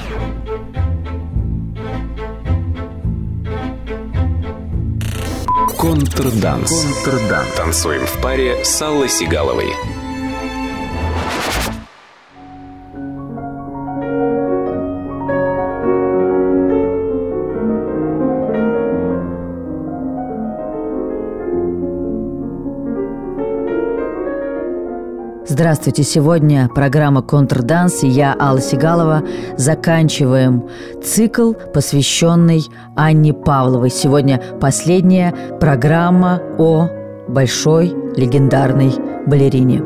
Контрданс. Танцуем в паре с Аллой Сигаловой. Здравствуйте! Сегодня программа «Контрданс» и я, Алла Сигалова, заканчиваем цикл, посвященный Анне Павловой. Сегодня последняя программа о большой легендарной балерине.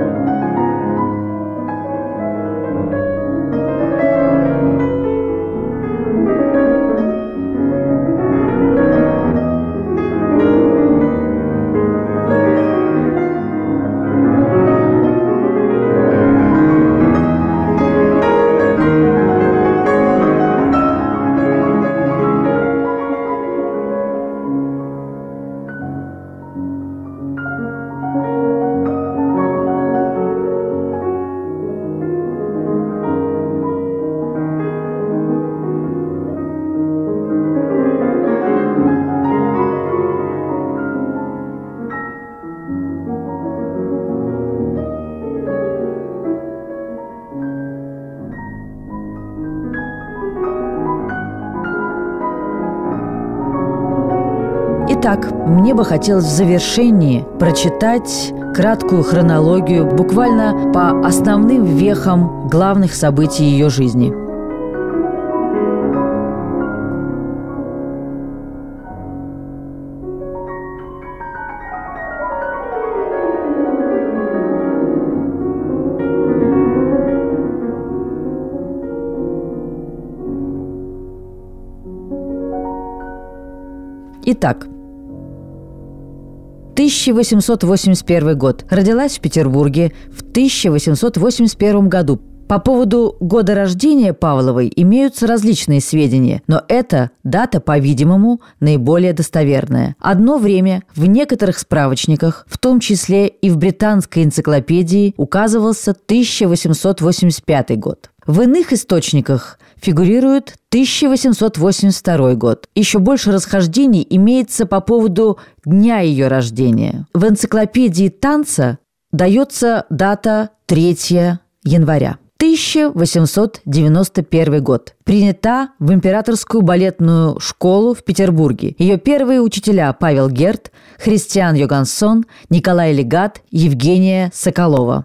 Итак, мне бы хотелось в завершении прочитать краткую хронологию буквально по основным вехам главных событий ее жизни. Итак, 1881 год. Родилась в Петербурге в 1881 году. По поводу года рождения Павловой имеются различные сведения, но эта дата, по-видимому, наиболее достоверная. Одно время в некоторых справочниках, в том числе и в британской энциклопедии, указывался 1885 год. В иных источниках фигурирует 1882 год. Еще больше расхождений имеется по поводу дня ее рождения. В энциклопедии танца дается дата 3 января. 1891 год. Принята в Императорскую балетную школу в Петербурге. Ее первые учителя Павел Герд, Христиан Йогансон, Николай Легат, Евгения Соколова.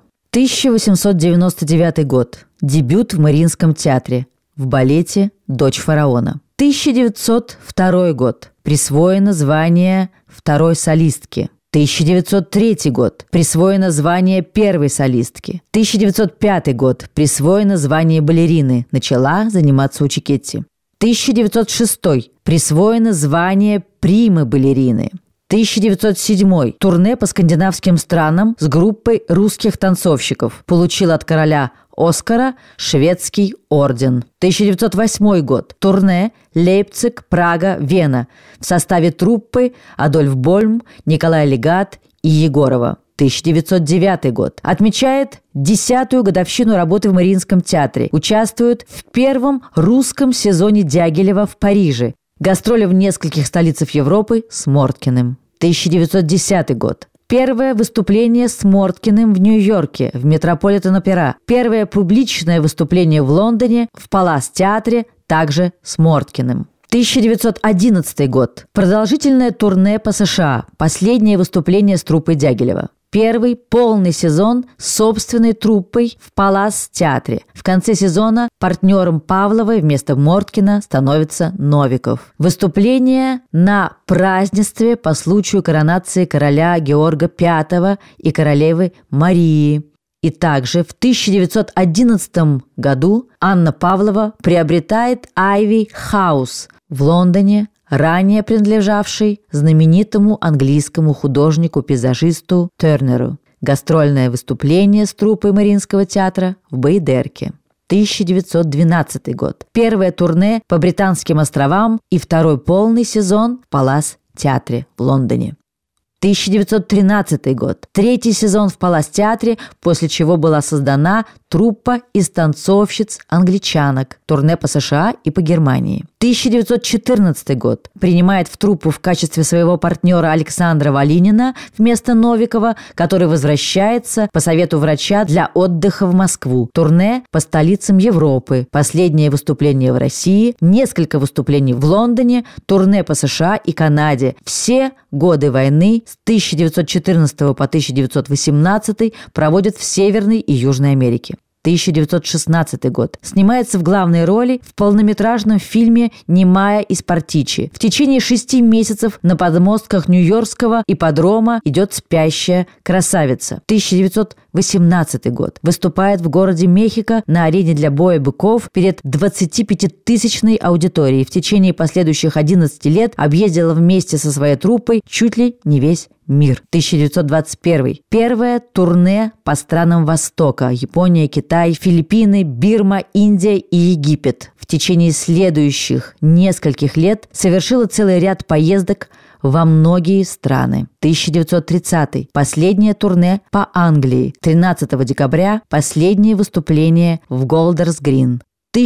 1899 год. Дебют в Мариинском театре в балете «Дочь фараона». 1902 год. Присвоено звание второй солистки. 1903 год. Присвоено звание первой солистки. 1905 год. Присвоено звание балерины. Начала заниматься у Чикетти. 1906. Присвоено звание примы-балерины. 1907. Турне по скандинавским странам с группой русских танцовщиков. Получил от короля Оскара шведский орден. 1908 год. Турне Лейпциг, Прага, Вена в составе труппы Адольф Больм, Николай Легат и Егорова. 1909 год. Отмечает 10-ю годовщину работы в Мариинском театре. Участвует в первом русском сезоне Дягилева в Париже. Гастроли в нескольких столицах Европы с Морткиным. 1910 год. Первое выступление с Морткиным в Нью-Йорке в Метрополитен-опера. Первое публичное выступление в Лондоне в Палас-театре, также с Морткиным. 1911 год. Продолжительное турне по США. Последнее выступление с труппой Дягилева. Первый полный сезон с собственной труппой в Палас-театре. В конце сезона партнером Павловой вместо Морткина становится Новиков. Выступление на празднестве по случаю коронации короля Георга V и королевы Марии. И также в 1911 году Анна Павлова приобретает Айви Хаус в Лондоне, ранее принадлежавший знаменитому английскому художнику-пейзажисту Тернеру. Гастрольное выступление с труппой Мариинского театра в Бейдерке. 1912 год. Первое турне по Британским островам и второй полный сезон в Палас-театре в Лондоне. 1913 год. 3-й сезон в Палас-театре, после чего была создана труппа из танцовщиц-англичанок. Турне по США и по Германии. 1914 год. Принимает в труппу в качестве своего партнера Александра Волинина вместо Новикова, который возвращается по совету врача для отдыха в Москву. Турне по столицам Европы. Последнее выступление в России, несколько выступлений в Лондоне, турне по США и Канаде. Все годы войны с 1914 по 1918 проводят в Северной и Южной Америке. 1916 год. Снимается в главной роли в полнометражном фильме «Немая из Партичи». В течение 6 месяцев на подмостках Нью-Йоркского ипподрома идет спящая красавица. 1918 год. Выступает в городе Мехико на арене для боя быков перед 25-тысячной аудиторией. В течение последующих 11 лет объездила вместе со своей труппой чуть ли не весь мир. 1921. Первое турне по странам Востока. Япония, Китай, Филиппины, Бирма, Индия и Египет. В течение следующих нескольких лет совершила целый ряд поездок во многие страны. 1930. Последнее турне по Англии. 13 декабря последнее выступление в Голдерс Грин.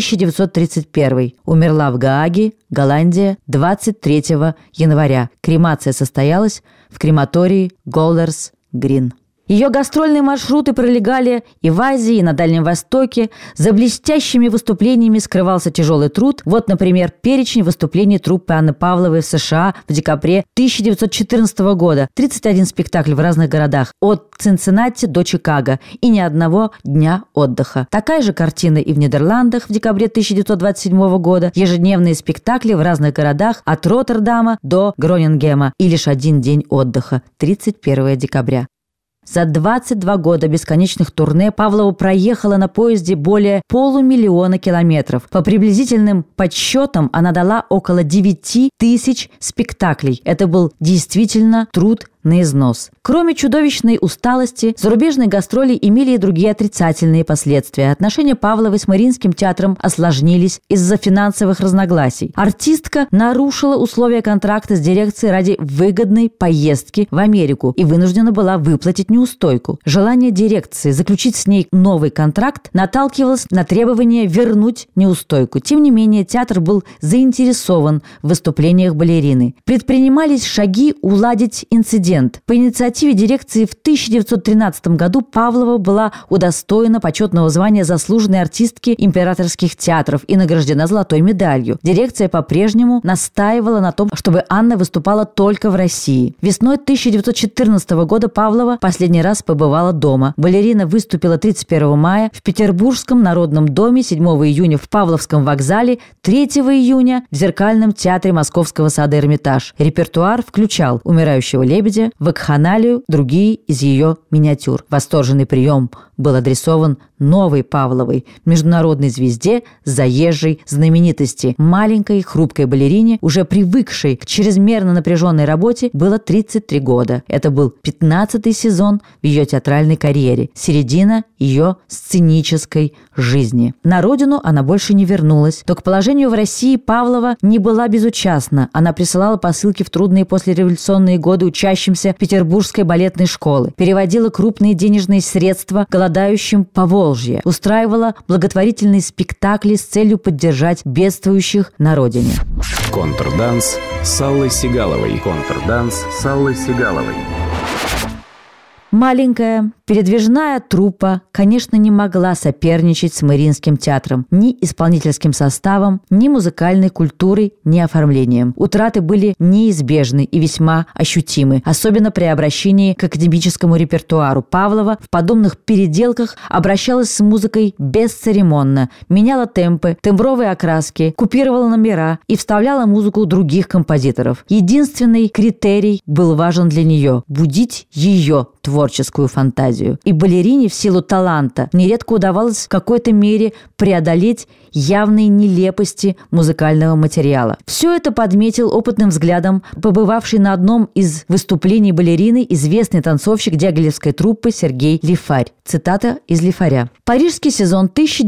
1931. Умерла в Гааге, Голландия, 23 января. Кремация состоялась в крематории Голдерс Грин. Ее гастрольные маршруты пролегали и в Азии, и на Дальнем Востоке. За блестящими выступлениями скрывался тяжелый труд. Вот, например, перечень выступлений труппы Анны Павловой в США в декабре 1914 года. 31 спектакль в разных городах, от Цинциннати до Чикаго, и ни одного дня отдыха. Такая же картина и в Нидерландах в декабре 1927 года. Ежедневные спектакли в разных городах, от Роттердама до Гронингема, и лишь один день отдыха – 31 декабря. За 22 года бесконечных турне Павлова проехала на поезде более 500 000 километров. По приблизительным подсчетам она дала около 9000 спектаклей. Это был действительно труд на износ. Кроме чудовищной усталости, зарубежные гастроли имели и другие отрицательные последствия. Отношения Павловой с Мариинским театром осложнились из-за финансовых разногласий. Артистка нарушила условия контракта с дирекцией ради выгодной поездки в Америку и вынуждена была выплатить неустойку. Желание дирекции заключить с ней новый контракт наталкивалось на требование вернуть неустойку. Тем не менее, театр был заинтересован в выступлениях балерины. Предпринимались шаги уладить инцидент. По инициативе дирекции в 1913 году Павлова была удостоена почетного звания заслуженной артистки императорских театров и награждена золотой медалью. Дирекция по-прежнему настаивала на том, чтобы Анна выступала только в России. Весной 1914 года Павлова последний раз побывала дома. Балерина выступила 31 мая в Петербургском народном доме, 7 июня в Павловском вокзале, 3 июня в Зеркальном театре Московского сада «Эрмитаж». Репертуар включал «Умирающего лебедя», «Вакханалию», другие из ее миниатюр. Восторженный прием был адресован новой Павловой, международной звезде, заезжей знаменитости. Маленькой, хрупкой балерине, уже привыкшей к чрезмерно напряженной работе, было 33 года. Это был 15-й сезон в ее театральной карьере, середина ее сценической жизни. На родину она больше не вернулась. Но к положению в России Павлова не была безучастна. Она присылала посылки в трудные послереволюционные годы учащимся Петербургской балетной школы, переводила крупные денежные средства голодающим по Волжье, устраивала благотворительные спектакли с целью поддержать бедствующих на родине. Контрданс с Аллой Сигаловой. Контрданс с Аллой Сигаловой. Маленькая, передвижная труппа, конечно, не могла соперничать с Мариинским театром ни исполнительским составом, ни музыкальной культурой, ни оформлением. Утраты были неизбежны и весьма ощутимы, особенно при обращении к академическому репертуару. Павлова в подобных переделках обращалась с музыкой бесцеремонно, меняла темпы, тембровые окраски, купировала номера и вставляла музыку других композиторов. Единственный критерий был важен для нее – будить ее творческую фантазию. И балерине в силу таланта нередко удавалось в какой-то мере преодолеть явной нелепости музыкального материала. Все это подметил опытным взглядом побывавший на одном из выступлений балерины известный танцовщик дягилевской труппы Сергей Лифарь. Цитата из Лифаря. «Парижский сезон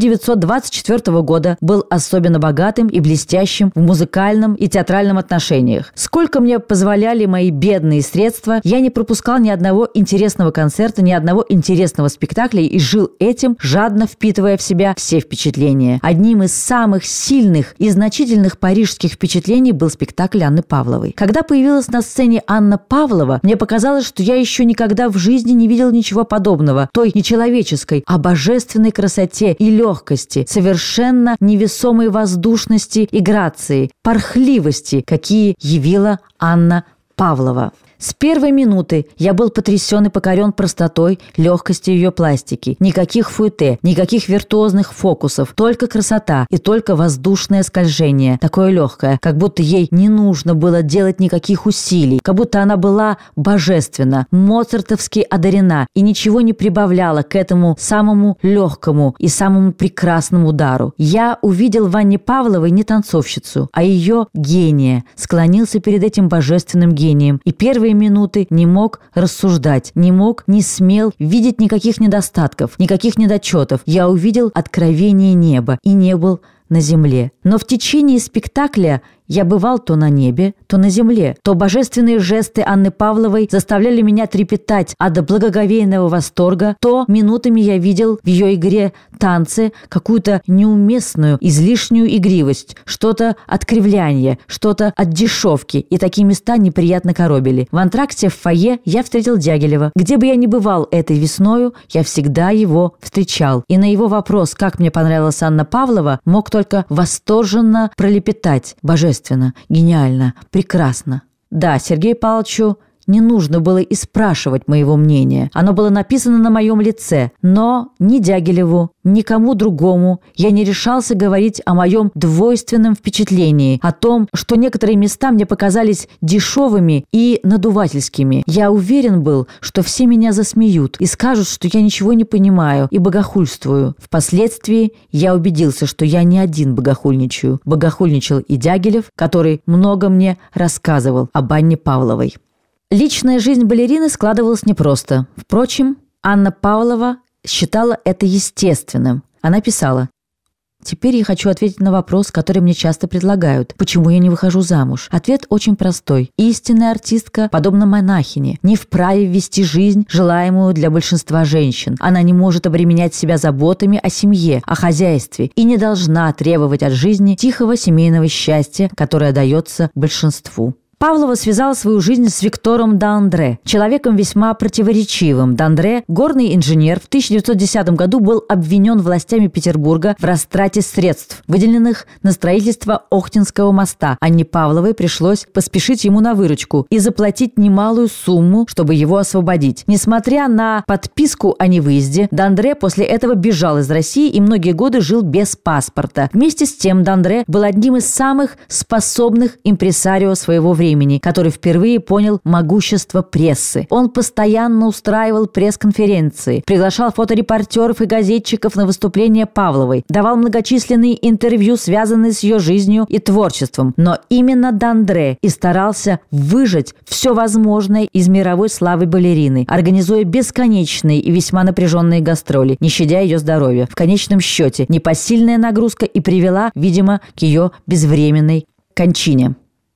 1924 года был особенно богатым и блестящим в музыкальном и театральном отношениях. Сколько мне позволяли мои бедные средства, я не пропускал ни одного интересного концерта, ни одного интересного спектакля и жил этим, жадно впитывая в себя все впечатления. Одним из самых сильных и значительных парижских впечатлений был спектакль Анны Павловой. Когда появилась на сцене Анна Павлова, мне показалось, что я еще никогда в жизни не видел ничего подобного, той не человеческой, а божественной красоте и легкости, совершенно невесомой воздушности и грации, порхливости, какие явила Анна Павлова. С первой минуты я был потрясен и покорен простотой, легкостью ее пластики. Никаких фуэте, никаких виртуозных фокусов, только красота и только воздушное скольжение, такое легкое, как будто ей не нужно было делать никаких усилий, как будто она была божественна, моцартовски одарена и ничего не прибавляла к этому самому легкому и самому прекрасному удару. Я увидел в Анне Павловой не танцовщицу, а ее гения, склонился перед этим божественным гением и первые минуты не мог рассуждать, не смел видеть никаких недостатков, никаких недочетов. Я увидел откровение неба и не был на земле. Но в течение спектакля я бывал то на небе, то на земле. То божественные жесты Анны Павловой заставляли меня трепетать от благоговейного восторга, то минутами я видел в ее игре танцы какую-то неуместную, излишнюю игривость, что-то от кривляния, что-то от дешевки, и такие места неприятно коробили. В антракте в фойе я встретил Дягилева. Где бы я ни бывал этой весною, я всегда его встречал. И на его вопрос, как мне понравилась Анна Павлова, мог только восторженно пролепетать: божественно, гениально, прекрасно. Да, Сергею Павловичу не нужно было и спрашивать моего мнения. Оно было написано на моем лице. Но ни Дягилеву, ни кому другому я не решался говорить о моем двойственном впечатлении, о том, что некоторые места мне показались дешевыми и надувательскими. Я уверен был, что все меня засмеют и скажут, что я ничего не понимаю и богохульствую. Впоследствии я убедился, что я не один богохульничаю. Богохульничал и Дягилев, который много мне рассказывал об Анне Павловой. Личная жизнь балерины складывалась непросто. Впрочем, Анна Павлова считала это естественным. Она писала: «Теперь я хочу ответить на вопрос, который мне часто предлагают. Почему я не выхожу замуж? Ответ очень простой. Истинная артистка, подобно монахине, не вправе вести жизнь, желаемую для большинства женщин. Она не может обременять себя заботами о семье, о хозяйстве и не должна требовать от жизни тихого семейного счастья, которое дается большинству». Павлова связала свою жизнь с Виктором Д'Андре, человеком весьма противоречивым. Д'Андре, горный инженер, в 1910 году был обвинен властями Петербурга в растрате средств, выделенных на строительство Охтинского моста. Анне Павловой пришлось поспешить ему на выручку и заплатить немалую сумму, чтобы его освободить. Несмотря на подписку о невыезде, Д'Андре после этого бежал из России и многие годы жил без паспорта. Вместе с тем Д'Андре был одним из самых способных импресарио своего времени, который впервые понял могущество прессы. Он постоянно устраивал пресс-конференции, приглашал фоторепортеров и газетчиков на выступления Павловой, давал многочисленные интервью, связанные с ее жизнью и творчеством. Но именно Д'Андре и старался выжать все возможное из мировой славы балерины, организуя бесконечные и весьма напряженные гастроли, не щадя ее здоровья. В конечном счете, непосильная нагрузка и привела, видимо, к ее безвременной кончине.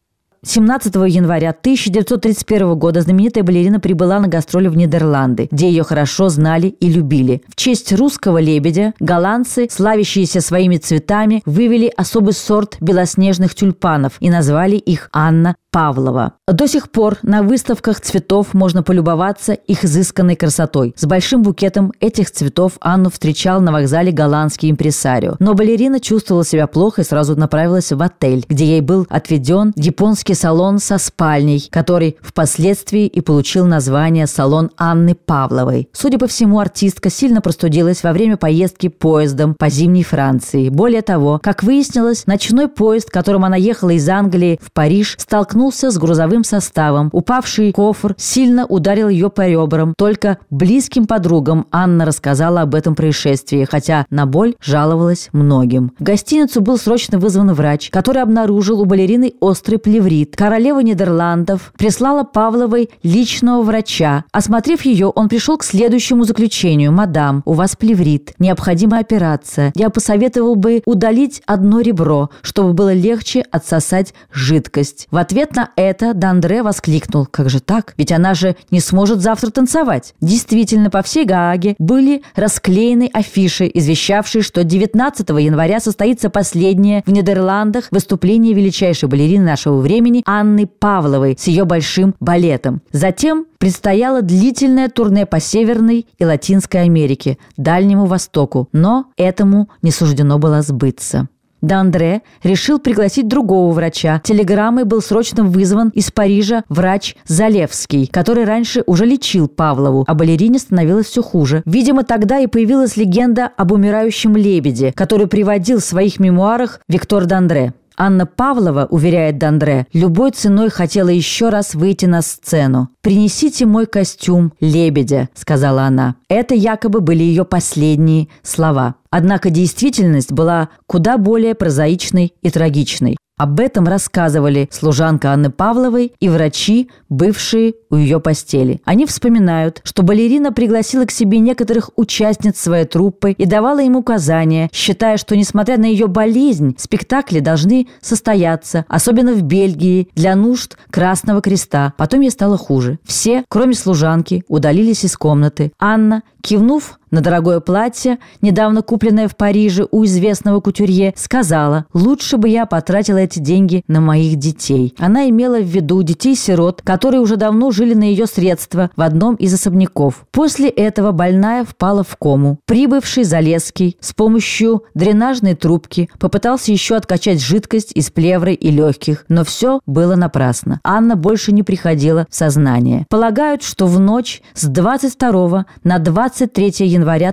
17 января 1931 года знаменитая балерина прибыла на гастроли в Нидерланды, где ее хорошо знали и любили. В честь русского лебедя голландцы, славящиеся своими цветами, вывели особый сорт белоснежных тюльпанов и назвали их Анна Павлова. До сих пор на выставках цветов можно полюбоваться их изысканной красотой. С большим букетом этих цветов Анну встречал на вокзале голландский импресарио. Но балерина чувствовала себя плохо и сразу направилась в отель, где ей был отведен японский салон со спальней, который впоследствии и получил название «Салон Анны Павловой». Судя по всему, артистка сильно простудилась во время поездки поездом по зимней Франции. Более того, как выяснилось, ночной поезд, которым она ехала из Англии в Париж, столкнулся столкнулся с грузовым составом. Упавший кофр сильно ударил ее по ребрам. Только близким подругам Анна рассказала об этом происшествии, хотя на боль жаловалась многим. В гостиницу был срочно вызван врач, который обнаружил у балерины острый плеврит. Королева Нидерландов прислала Павловой личного врача. Осмотрев ее, он пришел к следующему заключению: «Мадам, у вас плеврит, необходима операция. Я посоветовал бы удалить одно ребро, чтобы было легче отсосать жидкость». В ответ на это Д'Андре воскликнул: «Как же так? Ведь она же не сможет завтра танцевать». Действительно, по всей Гааге были расклеены афиши, извещавшие, что 19 января состоится последнее в Нидерландах выступление величайшей балерины нашего времени Анны Павловой с ее большим балетом. Затем предстояло длительное турне по Северной и Латинской Америке, Дальнему Востоку, но этому не суждено было сбыться. Д'Андре решил пригласить другого врача. Телеграммой был срочно вызван из Парижа врач Залевский, который раньше уже лечил Павлову, а балерине становилось все хуже. Видимо, тогда и появилась легенда об умирающем лебеде, который приводил в своих мемуарах Виктор Д'Андре. Анна Павлова, уверяет Д'Андре, любой ценой хотела еще раз выйти на сцену. «Принесите мой костюм лебедя», — сказала она. Это якобы были ее последние слова. Однако действительность была куда более прозаичной и трагичной. Об этом рассказывали служанка Анны Павловой и врачи, бывшие у ее постели. Они вспоминают, что балерина пригласила к себе некоторых участниц своей труппы и давала им указания, считая, что, несмотря на ее болезнь, спектакли должны состояться, особенно в Бельгии, для нужд Красного Креста. Потом ей стало хуже. Все, кроме служанки, удалились из комнаты. Анна, кивнув на дорогое платье, недавно купленное в Париже у известного кутюрье, сказала: «Лучше бы я потратила эти деньги на моих детей». Она имела в виду детей-сирот, которые уже давно жили на ее средства в одном из особняков. После этого больная впала в кому. Прибывший Залесский с помощью дренажной трубки попытался еще откачать жидкость из плевры и легких, но все было напрасно. Анна больше не приходила в сознание. Полагают, что в ночь с 22 на 23 января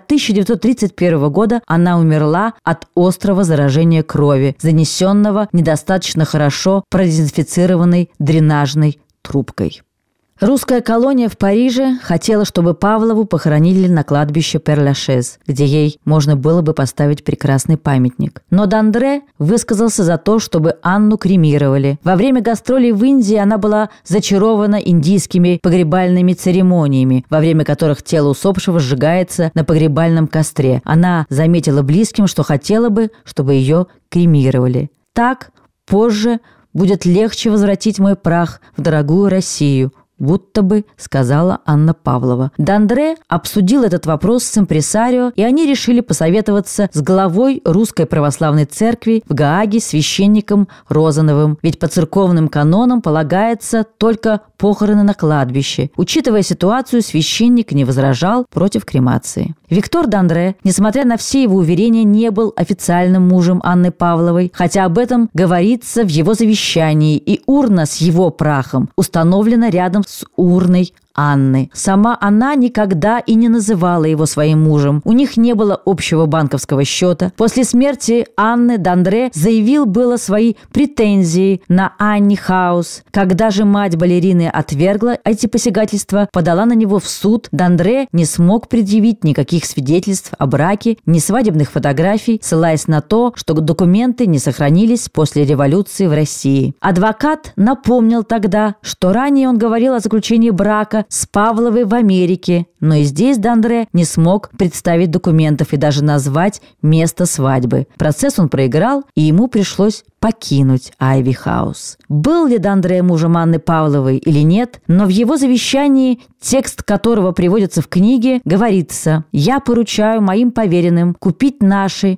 1931 года она умерла от острого заражения крови, занесенного недостаточно хорошо продезинфицированной дренажной трубкой. Русская колония в Париже хотела, чтобы Павлову похоронили на кладбище Пер-Лашез, где ей можно было бы поставить прекрасный памятник. Но Д'Андре высказался за то, чтобы Анну кремировали. Во время гастролей в Индии она была зачарована индийскими погребальными церемониями, во время которых тело усопшего сжигается на погребальном костре. Она заметила близким, что хотела бы, чтобы ее кремировали. «Так, позже будет легче возвратить мой прах в дорогую Россию», будто бы сказала Анна Павлова. Д'Андре обсудил этот вопрос с импресарио, и они решили посоветоваться с главой Русской Православной Церкви в Гааге, священником Розановым, ведь по церковным канонам полагается только похороны на кладбище. Учитывая ситуацию, священник не возражал против кремации. Виктор Д'Андре, несмотря на все его уверения, не был официальным мужем Анны Павловой, хотя об этом говорится в его завещании, и урна с его прахом установлена рядом с урной Анны. Сама она никогда и не называла его своим мужем. У них не было общего банковского счета. После смерти Анны Д'Андре заявил было свои претензии на Анни Хаус. Когда же мать балерины отвергла эти посягательства, подала на него в суд, Д'Андре не смог предъявить никаких свидетельств о браке, ни свадебных фотографий, ссылаясь на то, что документы не сохранились после революции в России. Адвокат напомнил тогда, что ранее он говорил о заключении брака с Павловой в Америке, но и здесь Д'Андре не смог представить документов и даже назвать место свадьбы. Процесс он проиграл, и ему пришлось покинуть Айви Хаус. Был ли Д'Андре мужем Анны Павловой или нет, но в его завещании, текст которого приводится в книге, говорится: «Я поручаю моим поверенным купить наши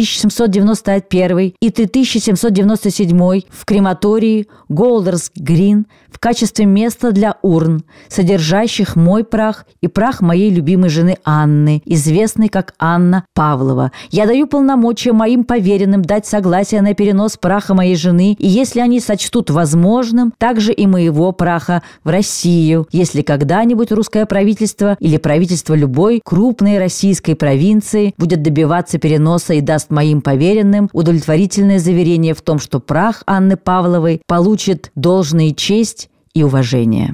5791 и 3797 в крематории Голдерс Грин в качестве места для урн, содержащих мой прах и прах моей любимой жены Анны, известной как Анна Павлова. Я даю полномочия моим поверенным дать согласие на перенос праха моей жены, и если они сочтут возможным, также и моего праха в Россию, если когда-нибудь русское правительство или правительство любой крупной российской провинции будет добиваться переноса и даст моим поверенным удовлетворительное заверение в том, что прах Анны Павловой получит должную честь и уважение.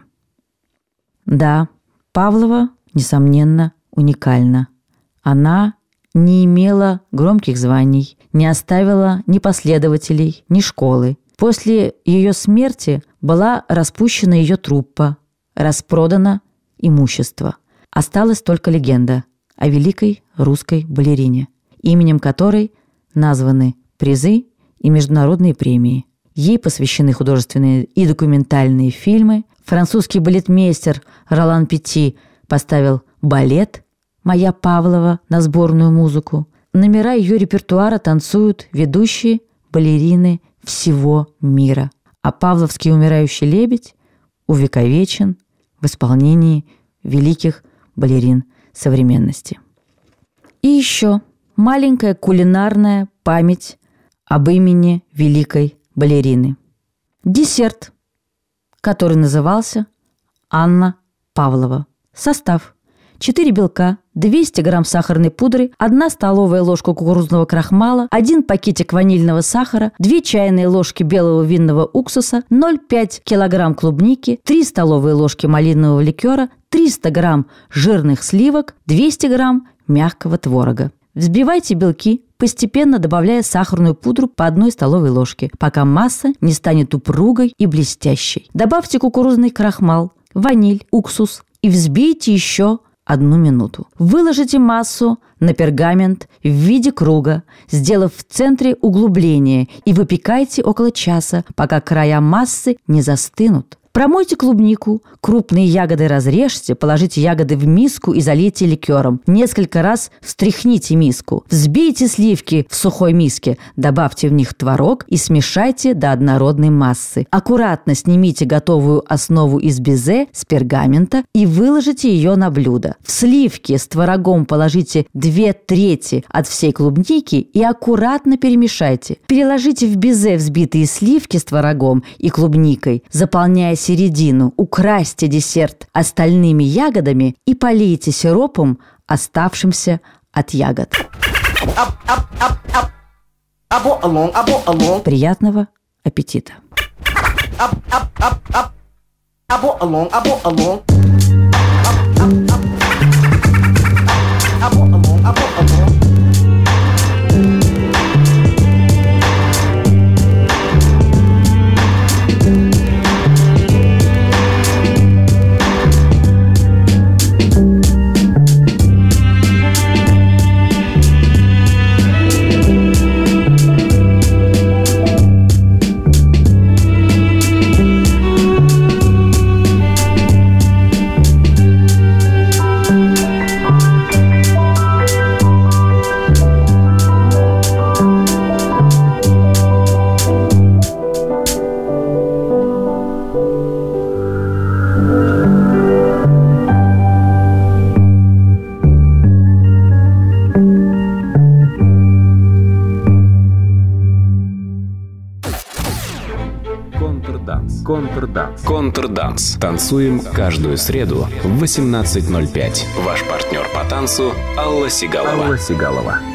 Да, Павлова, несомненно, уникальна. Она не имела громких званий, не оставила ни последователей, ни школы. После ее смерти была распущена ее труппа, распродано имущество. Осталась только легенда о великой русской балерине, именем которой названы призы и международные премии. Ей посвящены художественные и документальные фильмы. Французский балетмейстер Ролан Петти поставил балет «Моя Павлова» на сборную музыку. Номера ее репертуара танцуют ведущие балерины всего мира. А павловский «Умирающий лебедь» увековечен в исполнении великих балерин современности. И еще маленькая кулинарная память об имени великой балерины. Десерт, который назывался Анна Павлова. Состав: 4 белка, 200 грамм сахарной пудры, 1 столовая ложка кукурузного крахмала, 1 пакетик ванильного сахара, 2 чайные ложки белого винного уксуса, 0,5 килограмм клубники, 3 столовые ложки малинового ликера, 300 грамм жирных сливок, 200 грамм мягкого творога. Взбивайте белки, постепенно добавляя сахарную пудру по 1 столовой ложке, пока масса не станет упругой и блестящей. Добавьте кукурузный крахмал, ваниль, уксус и взбейте еще 1 минуту. Выложите массу на пергамент в виде круга, сделав в центре углубление, и выпекайте около часа, пока края массы не застынут. Промойте клубнику, крупные ягоды разрежьте, положите ягоды в миску и залейте ликером. Несколько раз встряхните миску. Взбейте сливки в сухой миске, добавьте в них творог и смешайте до однородной массы. Аккуратно снимите готовую основу из безе с пергамента и выложите ее на блюдо. В сливки с творогом положите 2/3 от всей клубники и аккуратно перемешайте. Переложите в безе взбитые сливки с творогом и клубникой, заполняя середину, украсьте десерт остальными ягодами и полейте сиропом, оставшимся от ягод. Приятного аппетита! Контрданс. Танцуем каждую среду в 18:05. Ваш партнер по танцу Алла Сигалова.